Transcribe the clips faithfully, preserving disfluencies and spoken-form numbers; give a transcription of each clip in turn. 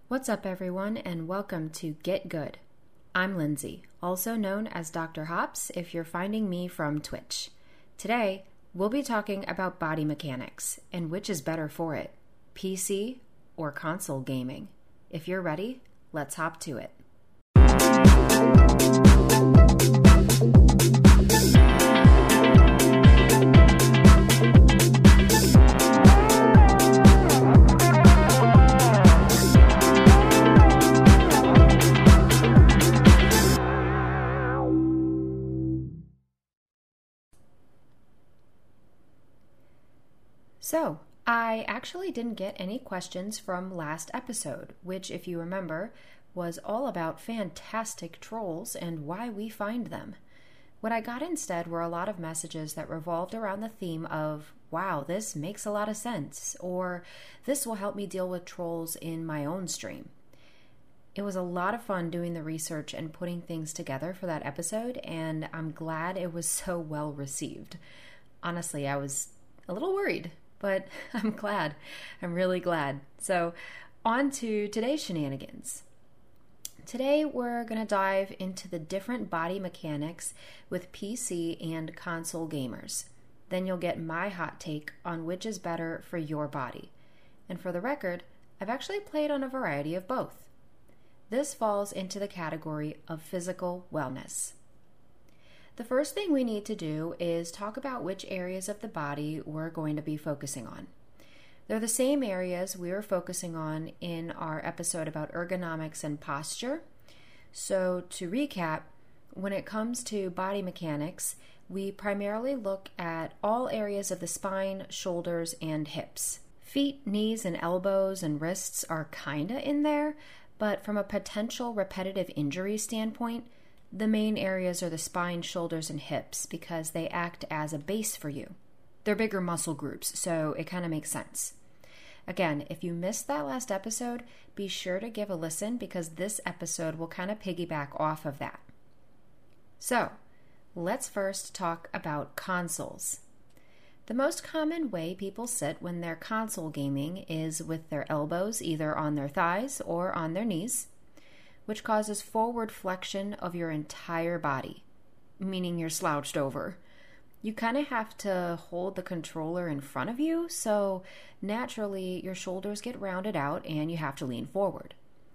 What's up, everyone, and welcome to Get Good. I'm Lindsay, also known as Doctor Hops if you're finding me from Twitch. Today, we'll be talking about body mechanics and which is better for it, P C or console gaming. If you're ready, let's hop to it. So, I actually didn't get any questions from last episode, which, if you remember, was all about fantastic trolls and why we find them. What I got instead were a lot of messages that revolved around the theme of, wow, this makes a lot of sense, or this will help me deal with trolls in my own stream. It was a lot of fun doing the research and putting things together for that episode, and I'm glad it was so well received. Honestly, I was a little worried, but I'm glad. I'm really glad. So, on to today's shenanigans. Today, we're going to dive into the different body mechanics with P C and console gamers. Then you'll get my hot take on which is better for your body. And for the record, I've actually played on a variety of both. This falls into the category of physical wellness. The first thing we need to do is talk about which areas of the body we're going to be focusing on. They're the same areas we were focusing on in our episode about ergonomics and posture. So to recap, when it comes to body mechanics, we primarily look at all areas of the spine, shoulders, and hips. Feet, knees, and elbows and wrists are kinda in there, but from a potential repetitive injury standpoint, the main areas are the spine, shoulders, and hips because they act as a base for you. They're bigger muscle groups, so it kind of makes sense. Again, if you missed that last episode, be sure to give a listen because this episode will kind of piggyback off of that. So, let's first talk about consoles. The most common way people sit when they're console gaming is with their elbows either on their thighs or on their knees, which causes forward flexion of your entire body, meaning you're slouched over. You kind of have to hold the controller in front of you, so naturally your shoulders get rounded out and you have to lean forward.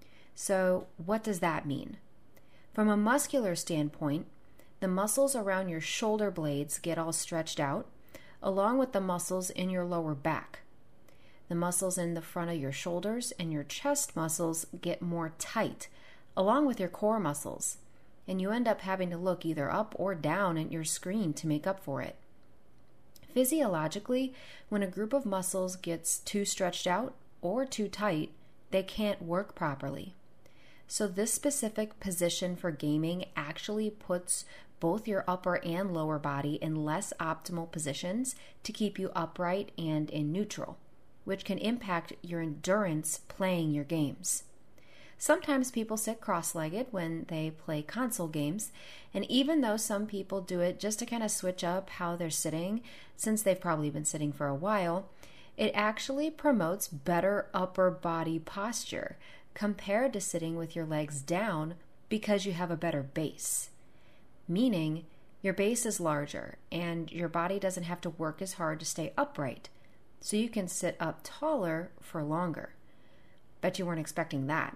So what does that mean? From a muscular standpoint, the muscles around your shoulder blades get all stretched out, along with the muscles in your lower back. The muscles in the front of your shoulders and your chest muscles get more tight, along with your core muscles, and you end up having to look either up or down at your screen to make up for it. Physiologically, when a group of muscles gets too stretched out or too tight, they can't work properly. So this specific position for gaming actually puts both your upper and lower body in less optimal positions to keep you upright and in neutral, which can impact your endurance playing your games. Sometimes people sit cross-legged when they play console games, and even though some people do it just to kind of switch up how they're sitting, since they've probably been sitting for a while, it actually promotes better upper body posture compared to sitting with your legs down because you have a better base. Meaning, your base is larger and your body doesn't have to work as hard to stay upright, so you can sit up taller for longer. Bet you weren't expecting that.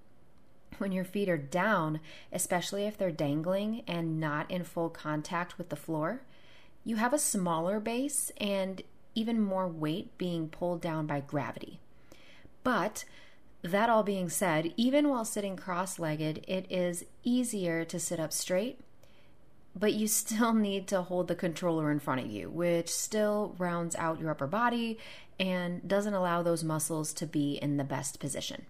When your feet are down, especially if they're dangling and not in full contact with the floor, you have a smaller base and even more weight being pulled down by gravity. But that all being said, even while sitting cross-legged, it is easier to sit up straight, but you still need to hold the controller in front of you, which still rounds out your upper body and doesn't allow those muscles to be in the best position.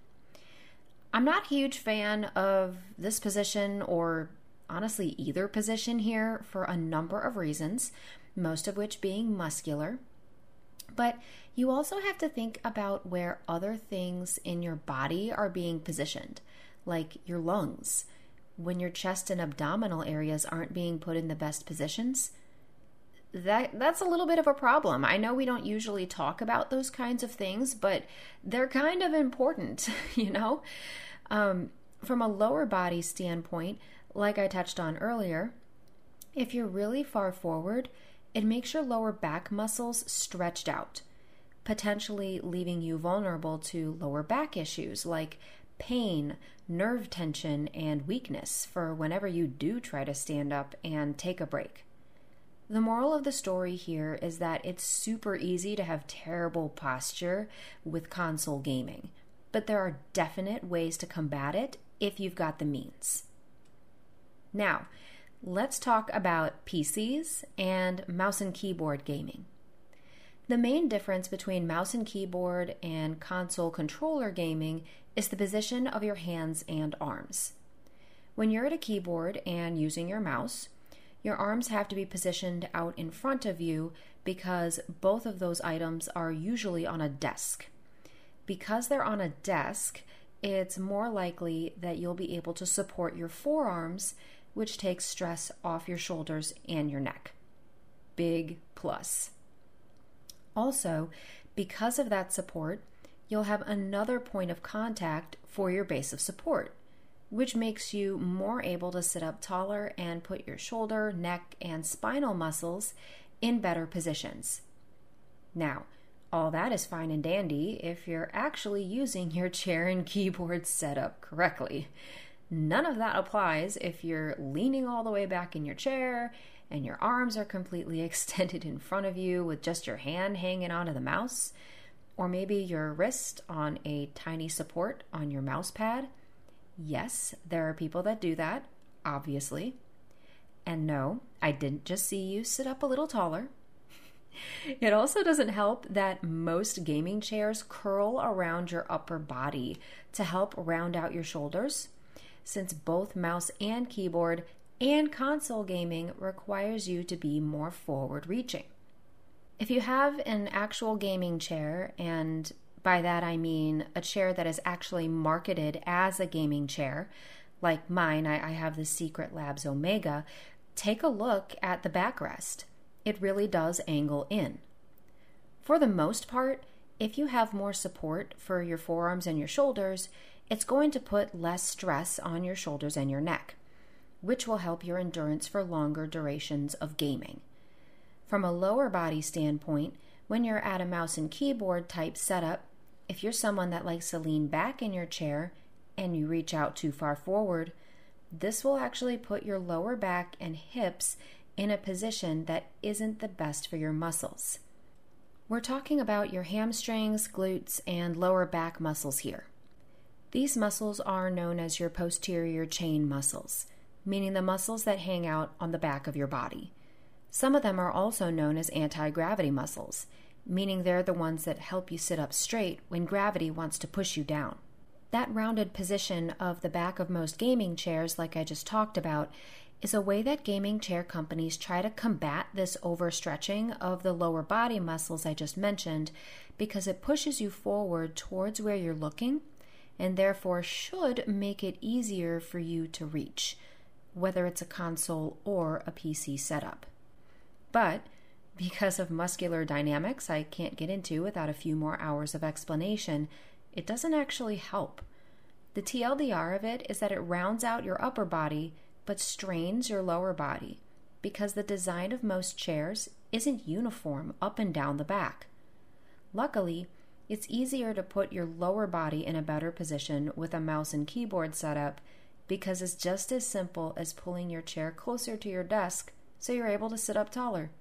I'm not a huge fan of this position or honestly either position here for a number of reasons, most of which being muscular. But you also have to think about where other things in your body are being positioned, like your lungs. When your chest and abdominal areas aren't being put in the best positions, that that's a little bit of a problem. I know we don't usually talk about those kinds of things, but they're kind of important, you know? Um, from a lower body standpoint, like I touched on earlier, if you're really far forward, it makes your lower back muscles stretched out, potentially leaving you vulnerable to lower back issues like pain, nerve tension, and weakness for whenever you do try to stand up and take a break. The moral of the story here is that it's super easy to have terrible posture with console gaming, but there are definite ways to combat it if you've got the means. Now, let's talk about P Cs and mouse and keyboard gaming. The main difference between mouse and keyboard and console controller gaming is the position of your hands and arms. When you're at a keyboard and using your mouse, your arms have to be positioned out in front of you because both of those items are usually on a desk. Because they're on a desk, it's more likely that you'll be able to support your forearms, which takes stress off your shoulders and your neck. Big plus. Also, because of that support, you'll have another point of contact for your base of support, which makes you more able to sit up taller and put your shoulder, neck, and spinal muscles in better positions. Now, all that is fine and dandy if you're actually using your chair and keyboard setup correctly. None of that applies if you're leaning all the way back in your chair and your arms are completely extended in front of you with just your hand hanging onto the mouse, or maybe your wrist on a tiny support on your mouse pad. Yes, there are people that do that, obviously. And no, I didn't just see you sit up a little taller. It also doesn't help that most gaming chairs curl around your upper body to help round out your shoulders, since both mouse and keyboard and console gaming requires you to be more forward-reaching. If you have an actual gaming chair, and by that I mean a chair that is actually marketed as a gaming chair, like mine, I, I have the Secret Labs Omega, take a look at the backrest. It really does angle in. For the most part, if you have more support for your forearms and your shoulders, it's going to put less stress on your shoulders and your neck, which will help your endurance for longer durations of gaming. From a lower body standpoint, when you're at a mouse and keyboard type setup, if you're someone that likes to lean back in your chair and you reach out too far forward, this will actually put your lower back and hips in a position that isn't the best for your muscles. We're talking about your hamstrings, glutes, and lower back muscles here. These muscles are known as your posterior chain muscles, meaning the muscles that hang out on the back of your body. Some of them are also known as anti-gravity muscles, meaning they're the ones that help you sit up straight when gravity wants to push you down. That rounded position of the back of most gaming chairs, like I just talked about, is a way that gaming chair companies try to combat this overstretching of the lower body muscles I just mentioned, because it pushes you forward towards where you're looking and therefore should make it easier for you to reach, whether it's a console or a P C setup. But because of muscular dynamics I can't get into without a few more hours of explanation, it doesn't actually help. The T L D R of it is that it rounds out your upper body but strains your lower body because the design of most chairs isn't uniform up and down the back. Luckily, it's easier to put your lower body in a better position with a mouse and keyboard setup because it's just as simple as pulling your chair closer to your desk so you're able to sit up taller.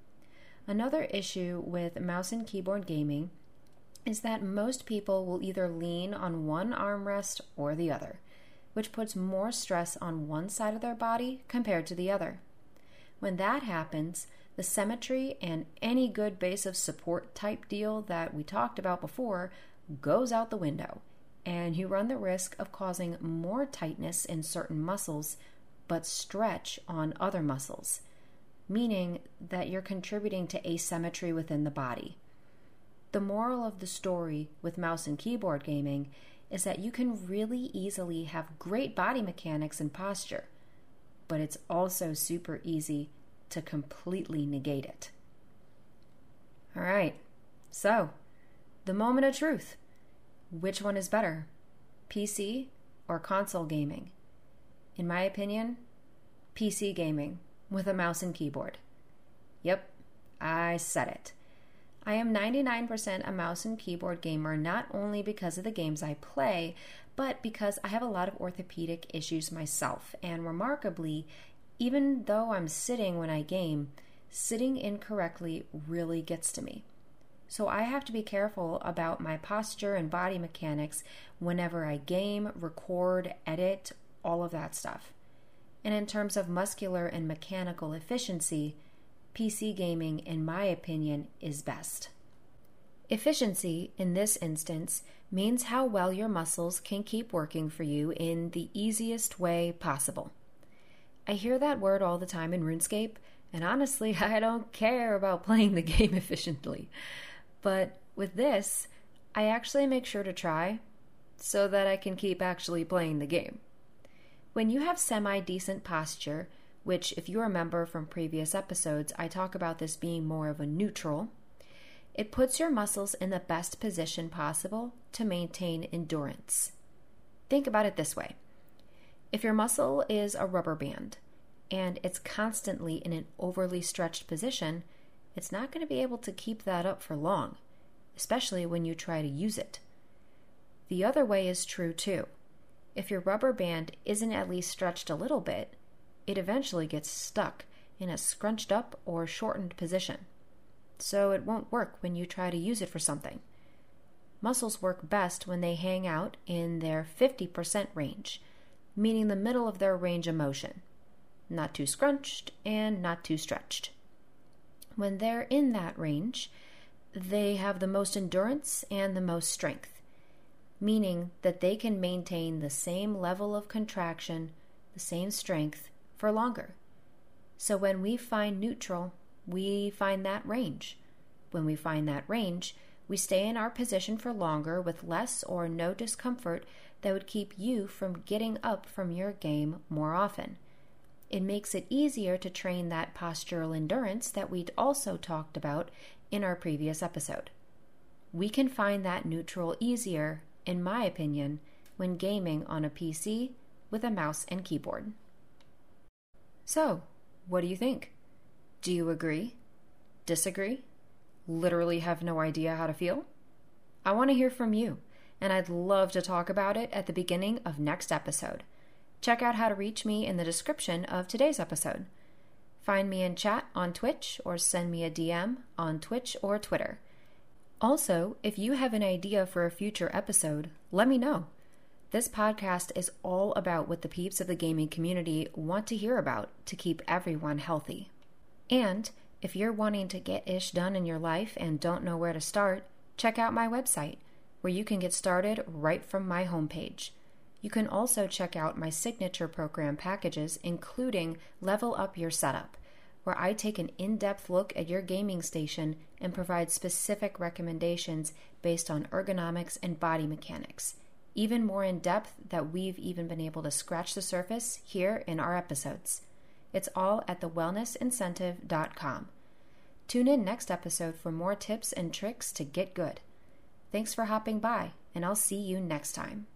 Another issue with mouse and keyboard gaming is that most people will either lean on one armrest or the other, which puts more stress on one side of their body compared to the other. When that happens, the symmetry and any good base of support type deal that we talked about before goes out the window, and you run the risk of causing more tightness in certain muscles but stretch on other muscles, meaning that you're contributing to asymmetry within the body. The moral of the story with mouse and keyboard gaming is that you can really easily have great body mechanics and posture, but it's also super easy to completely negate it. All right, so the moment of truth. Which one is better, P C or console gaming? In my opinion, P C gaming with a mouse and keyboard. Yep, I said it. I am ninety-nine percent a mouse and keyboard gamer, not only because of the games I play, but because I have a lot of orthopedic issues myself. And remarkably, even though I'm sitting when I game, sitting incorrectly really gets to me. So I have to be careful about my posture and body mechanics whenever I game, record, edit, all of that stuff. And in terms of muscular and mechanical efficiency, P C gaming, in my opinion, is best. Efficiency, in this instance, means how well your muscles can keep working for you in the easiest way possible. I hear that word all the time in RuneScape, and honestly, I don't care about playing the game efficiently. But with this, I actually make sure to try so that I can keep actually playing the game. When you have semi-decent posture, which if you remember from previous episodes, I talk about this being more of a neutral, it puts your muscles in the best position possible to maintain endurance. Think about it this way. If your muscle is a rubber band and it's constantly in an overly stretched position, it's not going to be able to keep that up for long, especially when you try to use it. The other way is true too. If your rubber band isn't at least stretched a little bit, it eventually gets stuck in a scrunched up or shortened position. So it won't work when you try to use it for something. Muscles work best when they hang out in their fifty percent range, meaning the middle of their range of motion. Not too scrunched and not too stretched. When they're in that range, they have the most endurance and the most strength, meaning that they can maintain the same level of contraction, the same strength, for longer. So when we find neutral, we find that range. When we find that range, we stay in our position for longer with less or no discomfort that would keep you from getting up from your game more often. It makes it easier to train that postural endurance that we'd also talked about in our previous episode. We can find that neutral easier, in my opinion, when gaming on a P C with a mouse and keyboard. So, what do you think? Do you agree? Disagree? Literally have no idea how to feel? I want to hear from you, and I'd love to talk about it at the beginning of next episode. Check out how to reach me in the description of today's episode. Find me in chat on Twitch or send me a D M on Twitch or Twitter. Also, if you have an idea for a future episode, let me know. This podcast is all about what the peeps of the gaming community want to hear about to keep everyone healthy. And if you're wanting to get ish done in your life and don't know where to start, check out my website, where you can get started right from my homepage. You can also check out my signature program packages, including Level Up Your Setup, where I take an in-depth look at your gaming station and provide specific recommendations based on ergonomics and body mechanics, even more in-depth that we've even been able to scratch the surface here in our episodes. It's all at the wellness incentive dot com. Tune in next episode for more tips and tricks to get good. Thanks for hopping by, and I'll see you next time.